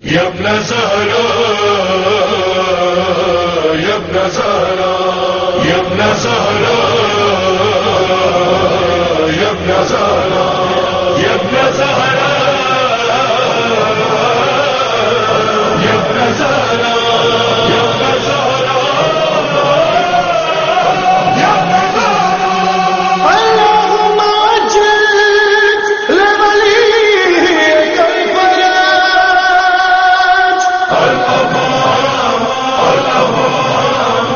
يا ابن زهرا يا ابن زهرا يا ابن زهرا يا ابن زهرا يا ابن زهرا يا ابن زهرا يا ابن زهرا يا ابن زهرا اللهم عجل لوليك الفرج الأمان الأمان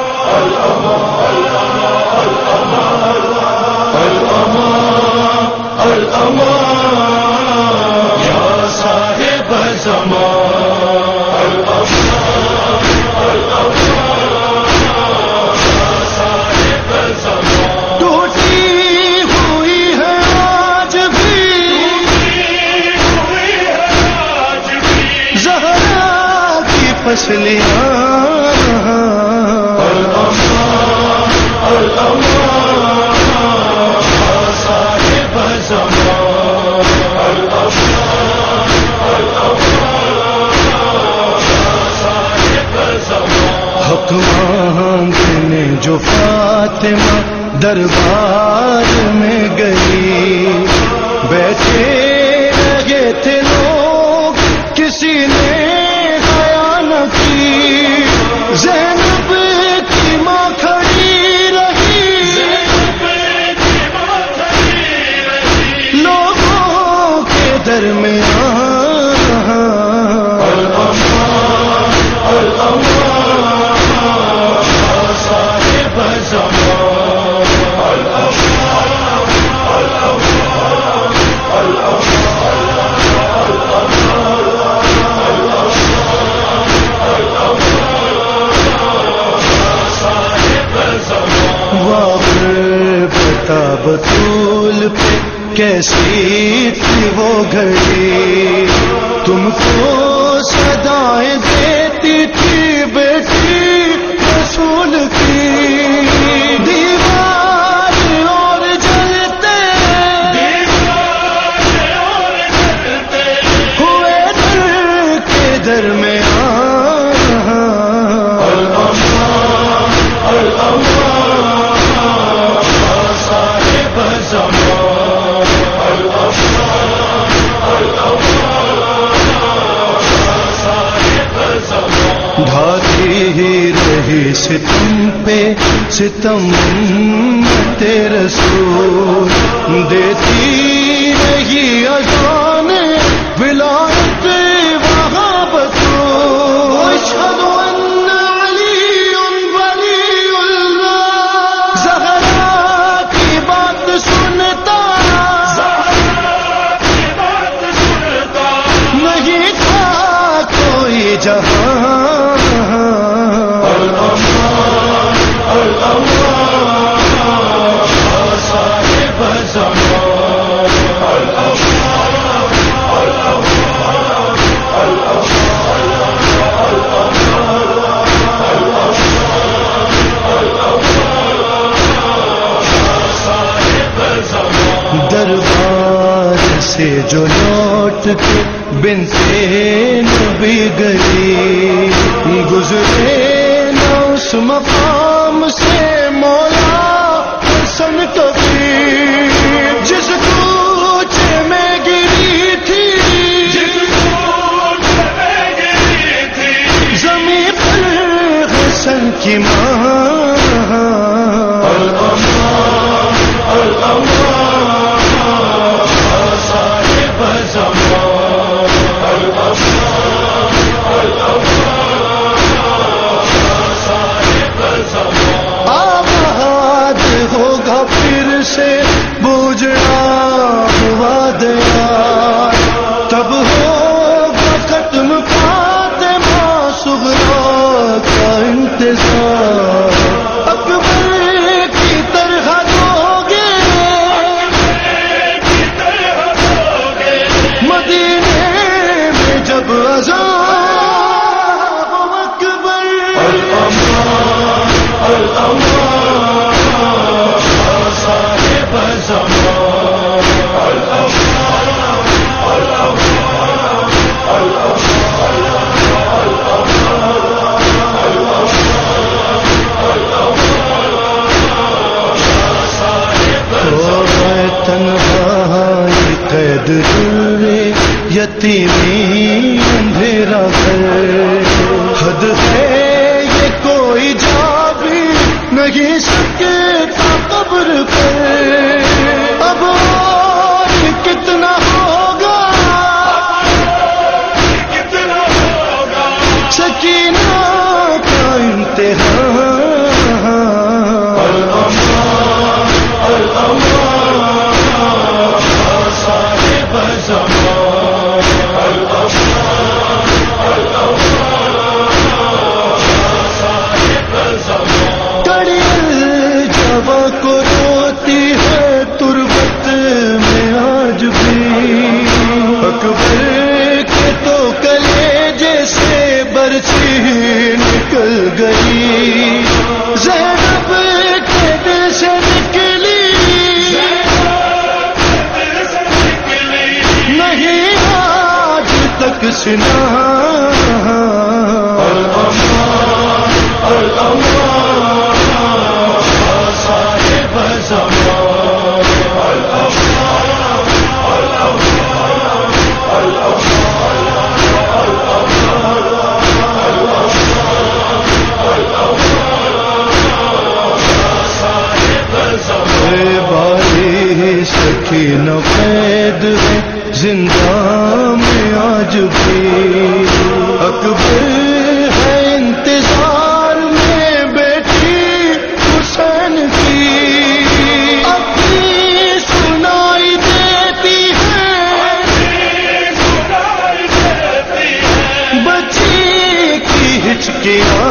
الأمان الأمان الأمان يا صاحب الزمان الأمان الأمان يا صاحب الزمان ٹوٹی ہوئی ہے آج بھی زہرا کی پسلیاں الأمان الأمان يا صاحب الزمان الأمان الأمان يا صاحب الزمان حق مانگنے جو فاطمہ دربار میں گئی بیٹھے رہے تھے لوگ کسی نے حیا نہ کی زینب کی ماں کھڑی رہی لوگوں کے درمیان الأمان الأمان يا صاحب الزمان الأمان الأمان بتا بطول پہ کیسی تھی وہ گھڑی تم کو صدائیں دیتی تھی بیٹی رسول کی دیوار اور جلتے ہوئے دل کے درمیان الأمان الأمان يا صاحب الزمان الأمان الأمان يا صاحب الزمان ڈھاتی ہی رہی ستم پہ ستم رسول دیتی رہی اذان ولایت وہاں بطول اشہد ان علی ولی اللہ زہرا کی بات سنتا نہیں تھا کوئی جہاں الأمان الأمان يا صاحب الزمان الأمان الأمان دربار سے جو لوٹ کے بنتے نبی گئی گزرے نہ اس مقام سے مولا حسن کبھی جس کوچے میں گری تھی زمین پر حسن کی ماں الأمان الأمان يا صاحب الزمان الأمان الأمان يا صاحب الزمان آباد ہوگا پھر سے بوجھا ہوا دیا تب ہوگا ختم فاطمہ صغرا کا انتظار اکبر کی طرح دوگے مدینے میں جب اذان اکبر الأمان الأمان يا صاحب الزمان الأمان الأمان الأمان یتیمی اندھیرا گھر، حد ہے یہ کوئی جا بھی نہیں سکتا قبر پر، اب اور کتنا ہوگا سکینہ کا امتحان، کو روتی ہے تربت میں آج بھی، اکبر کے تو کلیجے سے برچھی نکل گئی، زینب کے دل سے نکلی نہیں آج تک سنا، سکینہ قید ہے زندہ میں آج بھی، اکبر ہے انتظار میں بیٹی حسین کی، اپنی سنائی دیتی ہے بچی کی ہچکیاں،